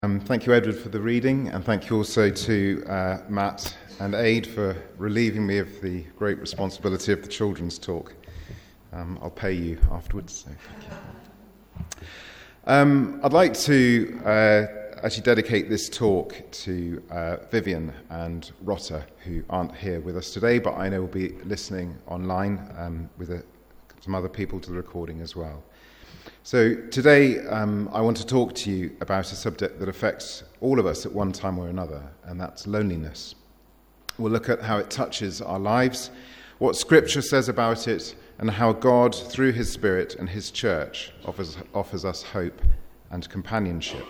Thank you, Edward, for the reading, and thank you also to Matt and Aid for relieving me of the great responsibility of the children's talk. I'll pay you afterwards, so thank you. I'd like to actually dedicate this talk to Vivian and Rotta, who aren't here with us today, but I know will be listening online with some other people to the recording as well. So today I want to talk to you about a subject that affects all of us at one time or another, and that's loneliness. We'll look at how it touches our lives, what Scripture says about it, and how God, through His Spirit and His church, offers us hope and companionship.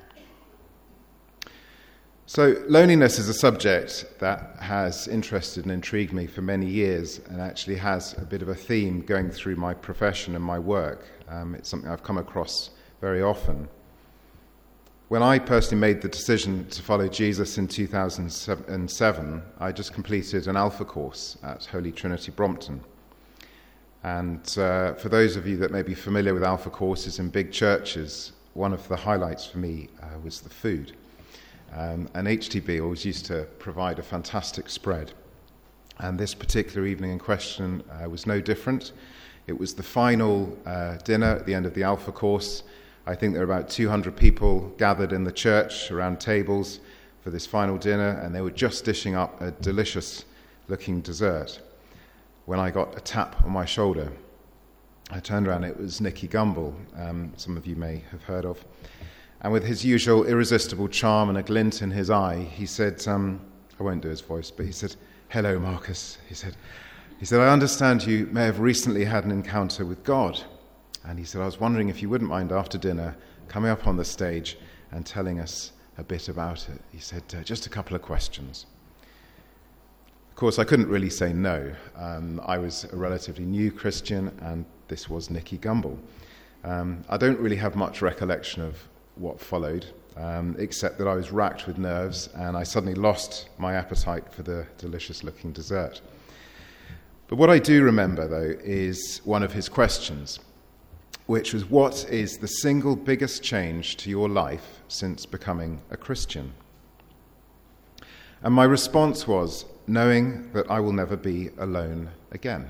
So loneliness is a subject that has interested and intrigued me for many years, and actually has a bit of a theme going through my profession and my work. It's something I've come across very often. When I personally made the decision to follow Jesus in 2007, I just completed an Alpha course at Holy Trinity Brompton. And for those of you that may be familiar with Alpha courses in big churches, one of the highlights for me was the food. And HTB always used to provide a fantastic spread. And this particular evening in question was no different. It was the final dinner at the end of the Alpha course. I think there were about 200 people gathered in the church around tables for this final dinner, and they were just dishing up a delicious-looking dessert when I got a tap on my shoulder. I turned around, it was Nicky Gumbel, some of you may have heard of. And with his usual irresistible charm and a glint in his eye, he said, I won't do his voice, but he said, "Hello, Marcus," he said, "I understand you may have recently had an encounter with God." And he said, "I was wondering if you wouldn't mind after dinner coming up on the stage and telling us a bit about it." He said, "Just a couple of questions." Of course, I couldn't really say no. I was a relatively new Christian, and this was Nicky Gumbel. I don't really have much recollection of what followed, except that I was racked with nerves, and I suddenly lost my appetite for the delicious-looking dessert. But what I do remember, though, is one of his questions, which was, what is the single biggest change to your life since becoming a Christian? And my response was, knowing that I will never be alone again.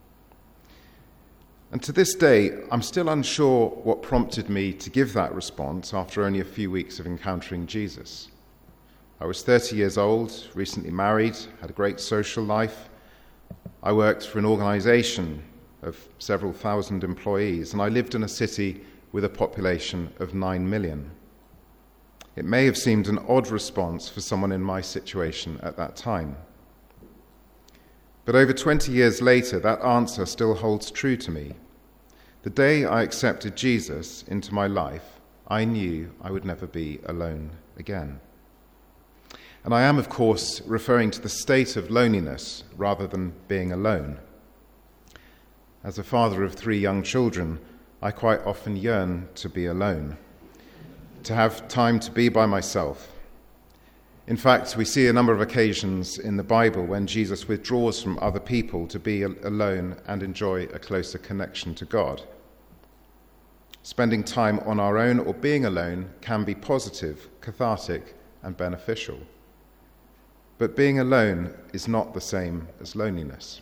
And to this day, I'm still unsure what prompted me to give that response after only a few weeks of encountering Jesus. I was 30 years old, recently married, had a great social life. I worked for an organisation of several thousand employees, and I lived in a city with a population of 9 million. It may have seemed an odd response for someone in my situation at that time. But over 20 years later, that answer still holds true to me. The day I accepted Jesus into my life, I knew I would never be alone again. And I am, of course, referring to the state of loneliness rather than being alone. As a father of 3 young children, I quite often yearn to be alone, to have time to be by myself. In fact, we see a number of occasions in the Bible when Jesus withdraws from other people to be alone and enjoy a closer connection to God. Spending time on our own or being alone can be positive, cathartic, and beneficial. But being alone is not the same as loneliness.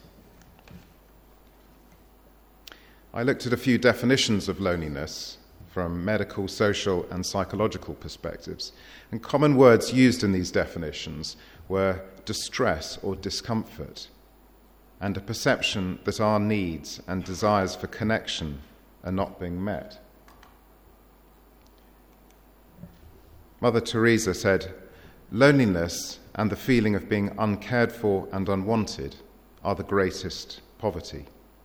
I looked at a few definitions of loneliness from medical, social, and psychological perspectives. And common words used in these definitions were distress or discomfort, and a perception that our needs and desires for connection are not being met. Mother Teresa said, "Loneliness and the feeling of being uncared for and unwanted are the greatest poverty."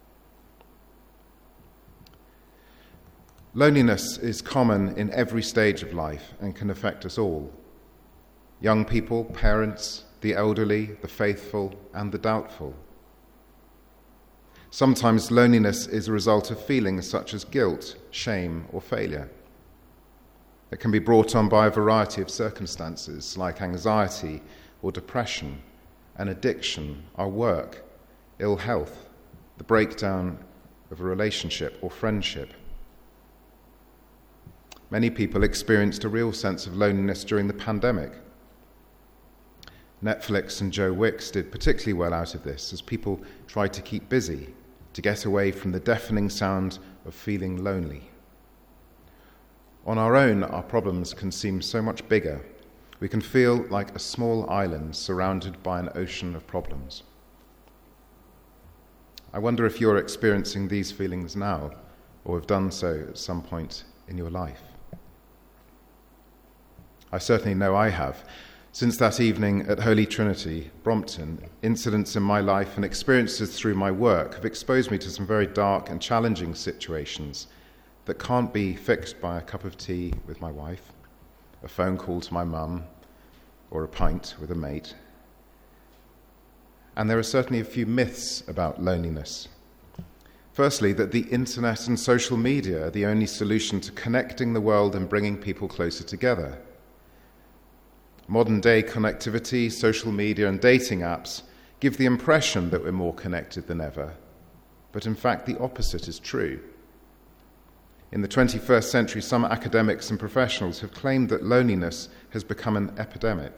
Loneliness is common in every stage of life and can affect us all. Young people, parents, the elderly, the faithful, and the doubtful. Sometimes loneliness is a result of feelings such as guilt, shame, or failure. It can be brought on by a variety of circumstances like anxiety or depression, an addiction, our work, ill health, the breakdown of a relationship or friendship. many people experienced a real sense of loneliness during the pandemic. Netflix and Joe Wicks did particularly well out of this as people tried to keep busy, to get away from the deafening sound of feeling lonely. On our own, our problems can seem so much bigger. We can feel like a small island surrounded by an ocean of problems. I wonder if you're experiencing these feelings now, or have done so at some point in your life. I certainly know I have. Since that evening at Holy Trinity, Brompton, incidents in my life and experiences through my work have exposed me to some very dark and challenging situations that can't be fixed by a cup of tea with my wife, a phone call to my mum, or a pint with a mate. And there are certainly a few myths about loneliness. Firstly, that the internet and social media are the only solution to connecting the world and bringing people closer together. Modern-day connectivity, social media and dating apps give the impression that we're more connected than ever, but in fact the opposite is true. In the 21st century, some academics and professionals have claimed that loneliness has become an epidemic.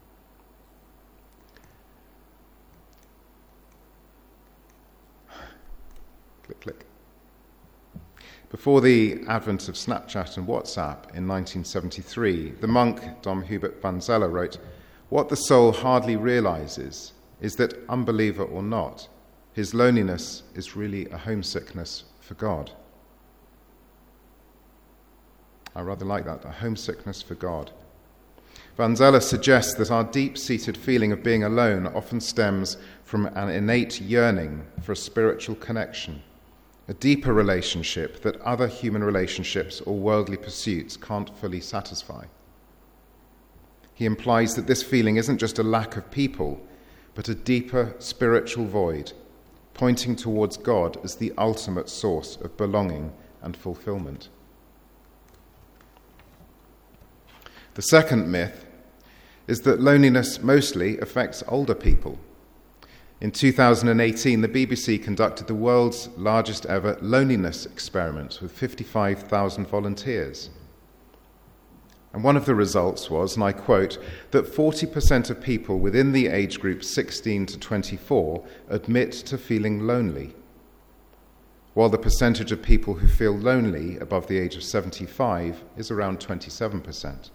Click, click. Before the advent of Snapchat and WhatsApp in 1973, the monk Dom Hubert van Zelle wrote, "What the soul hardly realizes is that, unbeliever or not, his loneliness is really a homesickness for God." I rather like that, a homesickness for God. Van Zelle suggests that our deep-seated feeling of being alone often stems from an innate yearning for a spiritual connection, a deeper relationship that other human relationships or worldly pursuits can't fully satisfy. He implies that this feeling isn't just a lack of people, but a deeper spiritual void, pointing towards God as the ultimate source of belonging and fulfillment. The second myth is that loneliness mostly affects older people. In 2018, the BBC conducted the world's largest ever loneliness experiment with 55,000 volunteers. And one of the results was, and I quote, that 40% of people within the age group 16 to 24 admit to feeling lonely, while the percentage of people who feel lonely above the age of 75 is around 27%.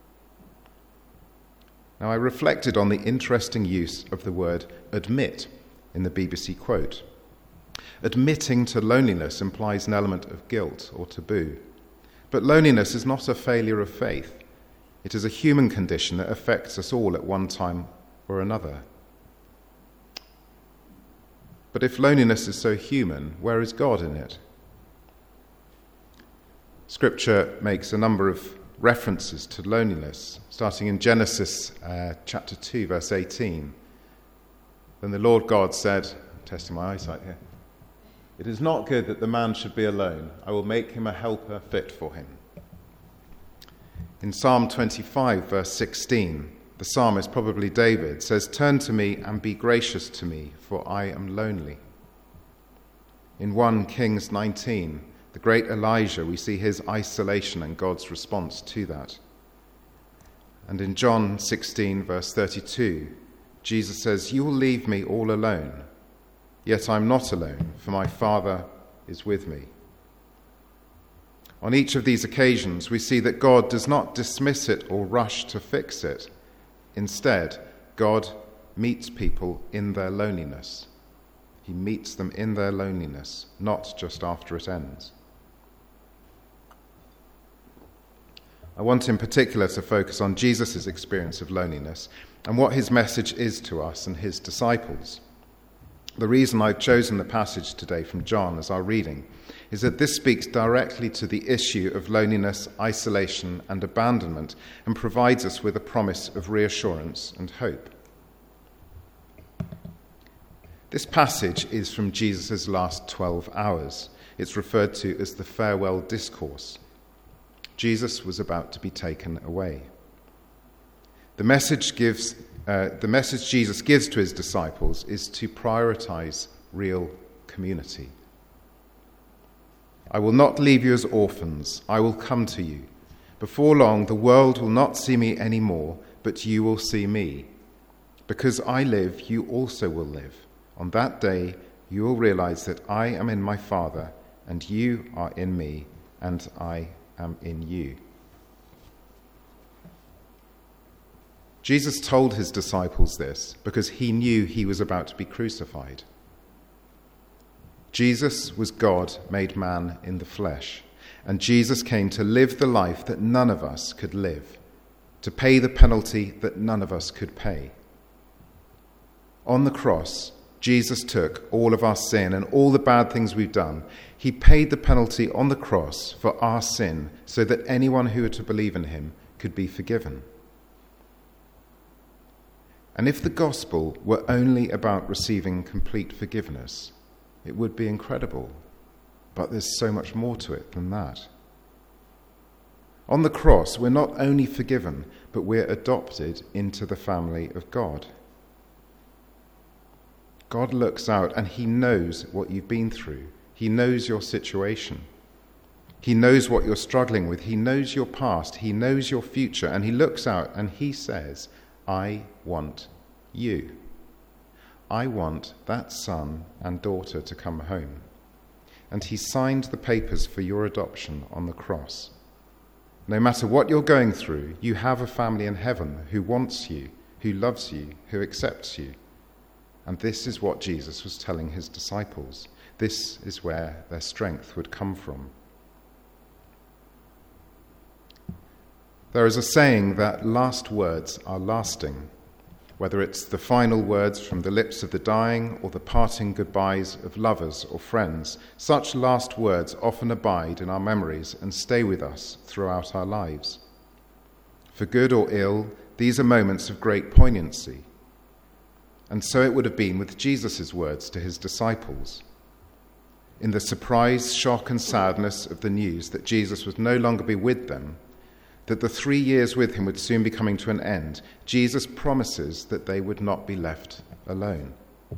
Now, I reflected on the interesting use of the word admit in the BBC quote. Admitting to loneliness implies an element of guilt or taboo. But loneliness is not a failure of faith. It is a human condition that affects us all at one time or another. But if loneliness is so human, where is God in it? Scripture makes a number of references to loneliness, starting in Genesis chapter 2, verse 18. Then the Lord God said, I'm testing my eyesight here, "It is not good that the man should be alone. I will make him a helper fit for him." In Psalm 25, verse 16, the psalmist, probably David, says, "Turn to me and be gracious to me, for I am lonely." In 1 Kings 19, the great Elijah, we see his isolation and God's response to that. And in John 16, verse 32, Jesus says, "You will leave me all alone, yet I'm not alone, for my Father is with me." On each of these occasions, we see that God does not dismiss it or rush to fix it. Instead, God meets people in their loneliness. He meets them in their loneliness, not just after it ends. I want in particular to focus on Jesus' experience of loneliness and what his message is to us and his disciples. The reason I've chosen the passage today from John as our reading is that this speaks directly to the issue of loneliness, isolation, and abandonment, and provides us with a promise of reassurance and hope. This passage is from Jesus' last 12 hours. It's referred to as the farewell discourse. Jesus was about to be taken away. The message Jesus gives to his disciples is to prioritize real community. "I will not leave you as orphans. I will come to you. Before long, the world will not see me anymore, but you will see me. Because I live, you also will live. On that day, you will realize that I am in my Father, and you are in me, and I am in you." Jesus told his disciples this because he knew he was about to be crucified. Jesus was God made man in the flesh, and Jesus came to live the life that none of us could live, to pay the penalty that none of us could pay. On the cross, Jesus took all of our sin and all the bad things we've done. He paid the penalty on the cross for our sin so that anyone who were to believe in him could be forgiven. And if the gospel were only about receiving complete forgiveness, it would be incredible. But there's so much more to it than that. On the cross, we're not only forgiven, but we're adopted into the family of God. God looks out and he knows what you've been through. He knows your situation. He knows what you're struggling with. He knows your past. He knows your future. And he looks out and he says, "I want you. I want that son and daughter to come home." And he signed the papers for your adoption on the cross. No matter what you're going through, you have a family in heaven who wants you, who loves you, who accepts you. And this is what Jesus was telling his disciples. This is where their strength would come from. There is a saying that last words are lasting. Whether it's the final words from the lips of the dying or the parting goodbyes of lovers or friends, such last words often abide in our memories and stay with us throughout our lives. For good or ill, these are moments of great poignancy. And so it would have been with Jesus' words to his disciples. In the surprise, shock and sadness of the news that Jesus would no longer be with them, that the 3 years with him would soon be coming to an end, Jesus promises that they would not be left alone.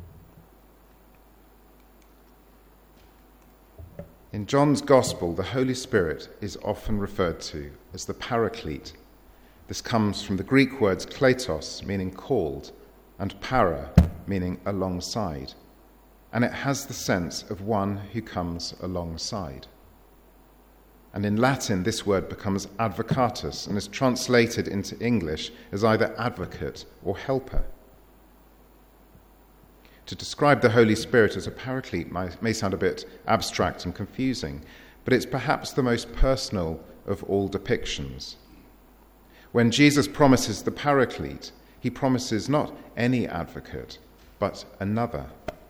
In John's Gospel, the Holy Spirit is often referred to as the Paraclete. This comes from the Greek words kletos, meaning called, and para, meaning alongside. And it has the sense of one who comes alongside. And in Latin, this word becomes advocatus and is translated into English as either advocate or helper. To describe the Holy Spirit as a paraclete may sound a bit abstract and confusing, but it's perhaps the most personal of all depictions. When Jesus promises the paraclete, he promises not any advocate, but another.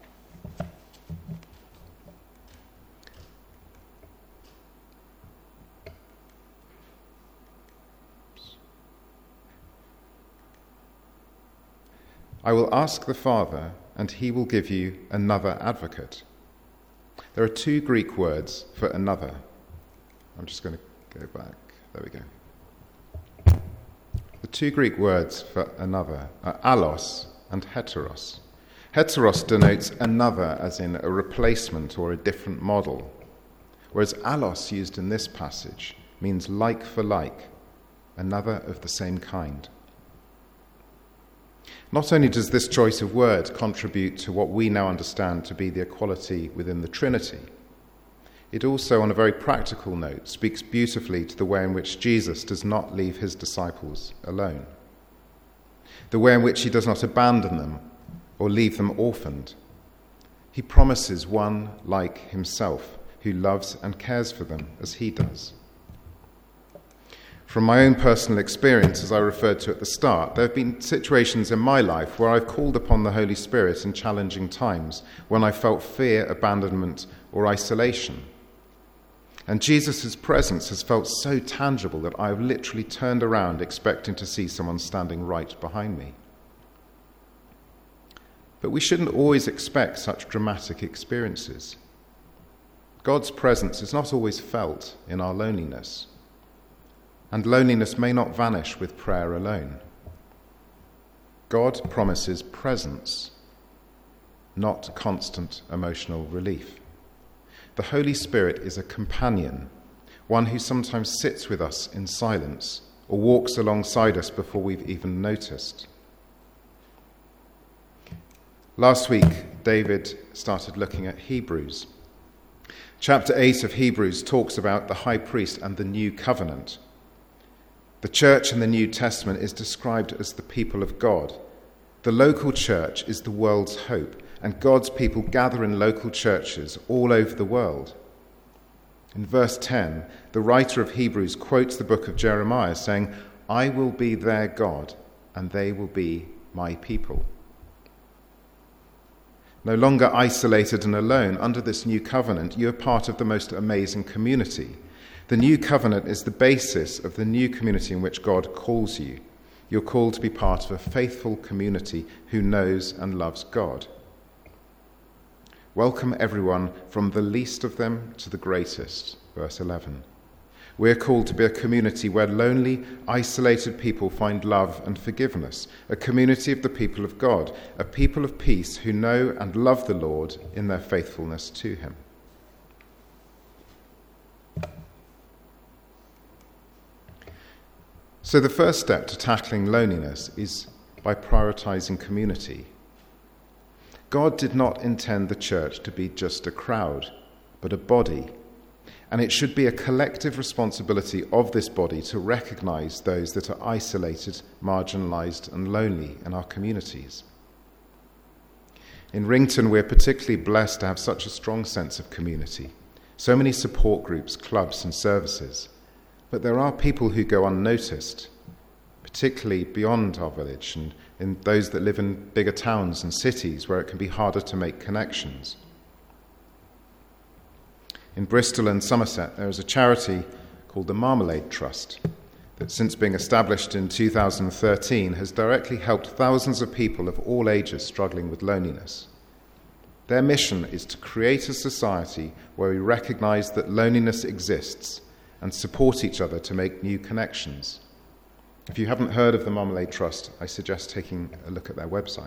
I will ask the Father, and he will give you another advocate. There are 2 Greek words for another. I'm just going to go back. There we go. The 2 Greek words for another are allos and heteros. Heteros denotes another, as in a replacement or a different model, whereas allos, used in this passage, means like for like, another of the same kind. Not only does this choice of word contribute to what we now understand to be the equality within the Trinity, it also, on a very practical note, speaks beautifully to the way in which Jesus does not leave his disciples alone, the way in which he does not abandon them or leave them orphaned. He promises one like himself, who loves and cares for them as he does. From my own personal experience, as I referred to at the start, there have been situations in my life where I've called upon the Holy Spirit in challenging times, when I felt fear, abandonment, or isolation. And Jesus' presence has felt so tangible that I've literally turned around expecting to see someone standing right behind me. But we shouldn't always expect such dramatic experiences. God's presence is not always felt in our loneliness. And loneliness may not vanish with prayer alone. God promises presence, not constant emotional relief. The Holy Spirit is a companion, one who sometimes sits with us in silence or walks alongside us before we've even noticed. Last week, David started looking at Hebrews. Chapter 8 of Hebrews talks about the high priest and the new covenant. The church in the New Testament is described as the people of God. The local church is the world's hope, and God's people gather in local churches all over the world. In verse 10, the writer of Hebrews quotes the book of Jeremiah saying, "I will be their God, and they will be my people." No longer isolated and alone, under this new covenant, you are part of the most amazing community. The new covenant is the basis of the new community in which God calls you. You're called to be part of a faithful community who knows and loves God. Welcome everyone from the least of them to the greatest, verse 11. We're called to be a community where lonely, isolated people find love and forgiveness, a community of the people of God, a people of peace who know and love the Lord in their faithfulness to him. So the first step to tackling loneliness is by prioritizing community. God did not intend the church to be just a crowd, but a body. And it should be a collective responsibility of this body to recognize those that are isolated, marginalized, and lonely in our communities. In Rington, we're particularly blessed to have such a strong sense of community. So many support groups, clubs, and services. But there are people who go unnoticed, particularly beyond our village and in those that live in bigger towns and cities where it can be harder to make connections. In Bristol and Somerset, there is a charity called the Marmalade Trust that, since being established in 2013, has directly helped thousands of people of all ages struggling with loneliness. Their mission is to create a society where we recognise that loneliness exists and support each other to make new connections. If you haven't heard of the Marmalade Trust, I suggest taking a look at their website.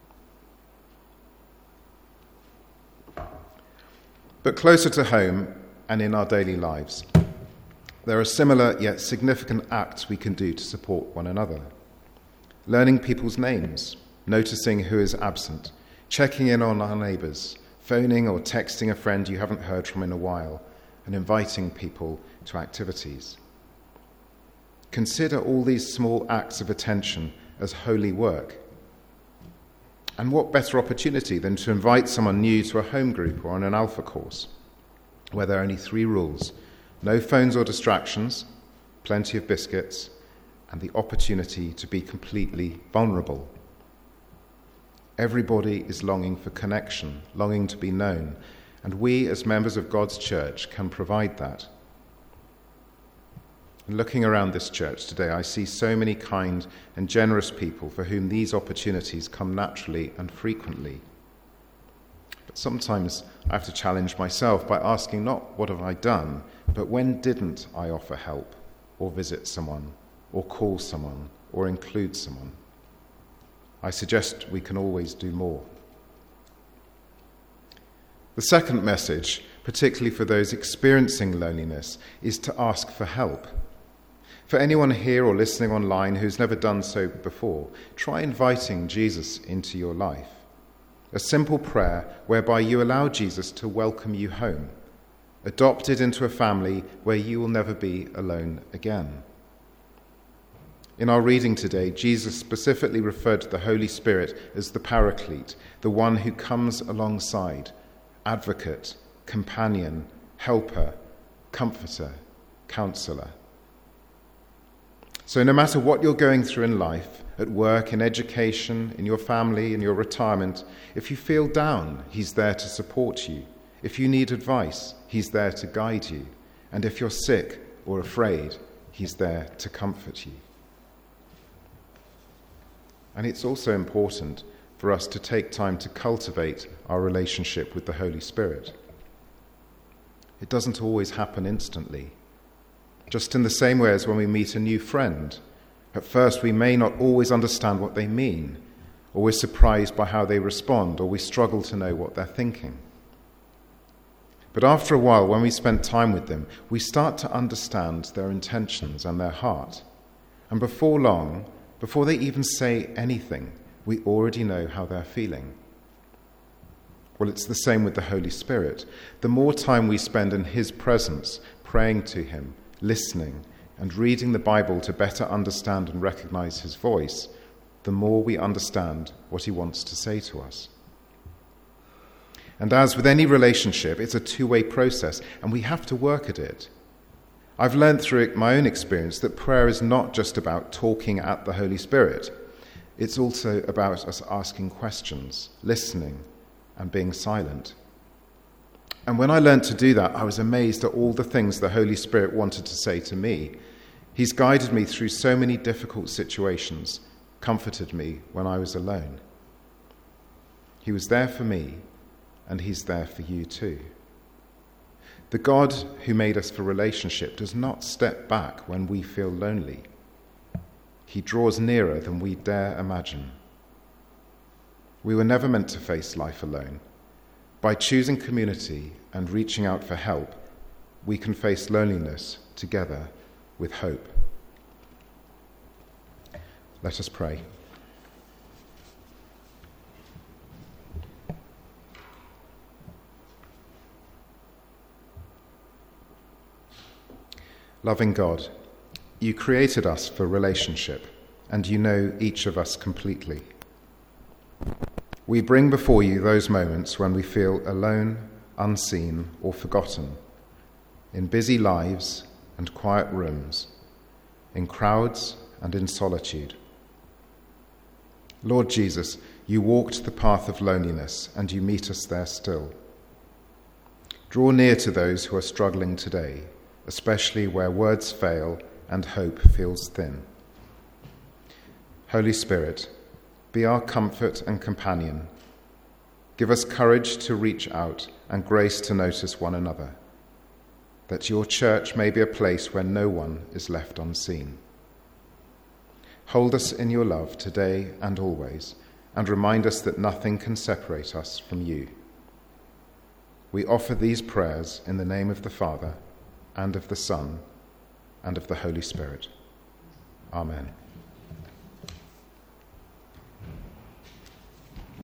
But closer to home and in our daily lives, there are similar yet significant acts we can do to support one another. Learning people's names, noticing who is absent, checking in on our neighbours, phoning or texting a friend you haven't heard from in a while, and inviting people to activities. Consider all these small acts of attention as holy work. And what better opportunity than to invite someone new to a home group or on an Alpha course, where there are only 3 rules: no phones or distractions, plenty of biscuits, and the opportunity to be completely vulnerable. Everybody is longing for connection, longing to be known, and we as members of God's church can provide that. Looking around this church today, I see so many kind and generous people for whom these opportunities come naturally and frequently. But sometimes I have to challenge myself by asking not what have I done, but when didn't I offer help, or visit someone, or call someone, or include someone? I suggest we can always do more. The second message, particularly for those experiencing loneliness, is to ask for help. For anyone here or listening online who's never done so before, try inviting Jesus into your life. A simple prayer whereby you allow Jesus to welcome you home, adopted into a family where you will never be alone again. In our reading today, Jesus specifically referred to the Holy Spirit as the Paraclete, the one who comes alongside, advocate, companion, helper, comforter, counselor. So no matter what you're going through in life, at work, in education, in your family, in your retirement, if you feel down, he's there to support you. If you need advice, he's there to guide you. And if you're sick or afraid, he's there to comfort you. And it's also important for us to take time to cultivate our relationship with the Holy Spirit. It doesn't always happen instantly. Just in the same way as when we meet a new friend, at first we may not always understand what they mean, or we're surprised by how they respond, or we struggle to know what they're thinking. But after a while, when we spend time with them, we start to understand their intentions and their heart. And before long, before they even say anything, we already know how they're feeling. Well, it's the same with the Holy Spirit. The more time we spend in his presence, praying to him, listening, and reading the Bible to better understand and recognize his voice, the more we understand what he wants to say to us. And as with any relationship, it's a two-way process, and we have to work at it. I've learned through my own experience that prayer is not just about talking at the Holy Spirit. It's also about us asking questions, listening, and being silent. And when I learned to do that, I was amazed at all the things the Holy Spirit wanted to say to me. He's guided me through so many difficult situations, comforted me when I was alone. He was there for me, and he's there for you too. The God who made us for relationship does not step back when we feel lonely. He draws nearer than we dare imagine. We were never meant to face life alone. By choosing community and reaching out for help, we can face loneliness together with hope. Let us pray. Loving God, you created us for relationship, and you know each of us completely. We bring before you those moments when we feel alone, unseen, or forgotten, in busy lives and quiet rooms, in crowds and in solitude. Lord Jesus, you walked the path of loneliness, and you meet us there still. Draw near to those who are struggling today, especially where words fail and hope feels thin. Holy Spirit, be our comfort and companion. Give us courage to reach out and grace to notice one another, that your church may be a place where no one is left unseen. Hold us in your love today and always, and remind us that nothing can separate us from you. We offer these prayers in the name of the Father, and of the Son, and of the Holy Spirit. Amen.